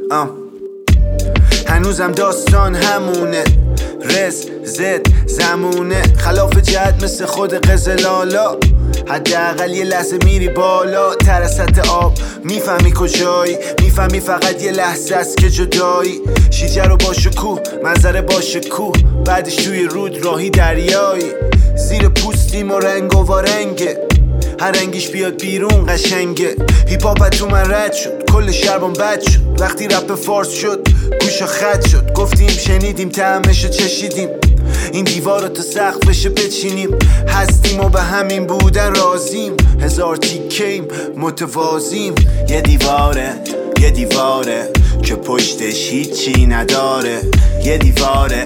هنوزم داستان همونه، رز زد زمونه، خلاف جهت مثل خود قزلالا. حداقل یه لحظه میری بالا تر از سطح آب، میفهمی کجایی، میفهمی فقط یه لحظه است که جدایی. شیجه رو با شکوه، منظره با شکوه، بعدش توی رود راهی دریایی. زیر پوستیم و رنگ و وارنگه، هر رنگیش بیاد بیرون قشنگه. هیپ هاپ تو من رد شد، کل شربان بد شد. وقتی رپ فارس شد گوشا خط شد، گفتیم شنیدیم طعمشو چشیدیم. این دیوار رو تا سقفش بچینیم، هستیم و به همین بودن رازیم. هزار تیکیم متوازیم. یه دیواره که پشتش هیچی نداره. یه دیواره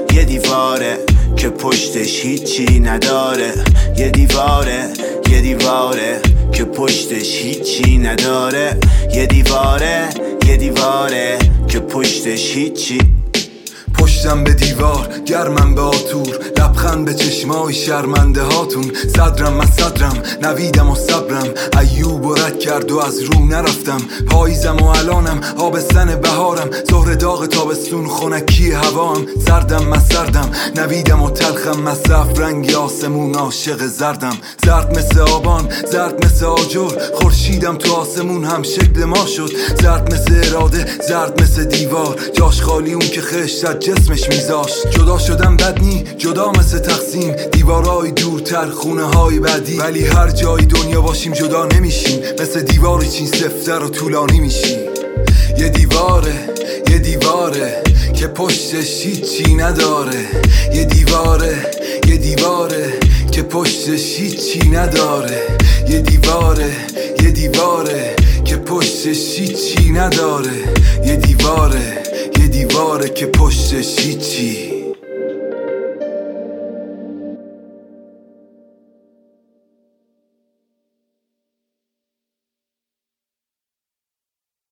که پشتش هیچی نداره. یه دیواره که پشتش هیچی نداره. یه دیواره که پشتش هیچی. پشتم به دیوار، گرمم به آتور، لبخند به چشمای شرمنده هاتون. صدرم از صدرم، نویدم و صبرم، ایوب و رد کرد و از رو نرفتم. پاییزم و الانم، آبستن بهارم، ظهر داغ تابستون، خنکی هوام. سردم از سردم، نویدم و تلخم، از صف رنگ آسمون، عاشق زردم. زرد مثل آبان، زرد مثل آجر، خورشیدم تو آسمون هم شکل ما شد. زرد مثل اراده، زرد مثل دیوار، جاش خالی اون که خشت جسمش میذاشت. جدا شدم بد نی، جدا مثل تقسیم، دیوارای دورتر، خونه های بعدی. ولی هر جای دنیا باشیم جدا نمیشیم، مثل دیواری چین سفتر و طولانی میشیم. یه دیواره که پشتش هیچی نداره. یه دیواره که پشتش هیچی نداره. یه دیواره که پشتش هیچی نداره. یه دیواره که پشتش هیچی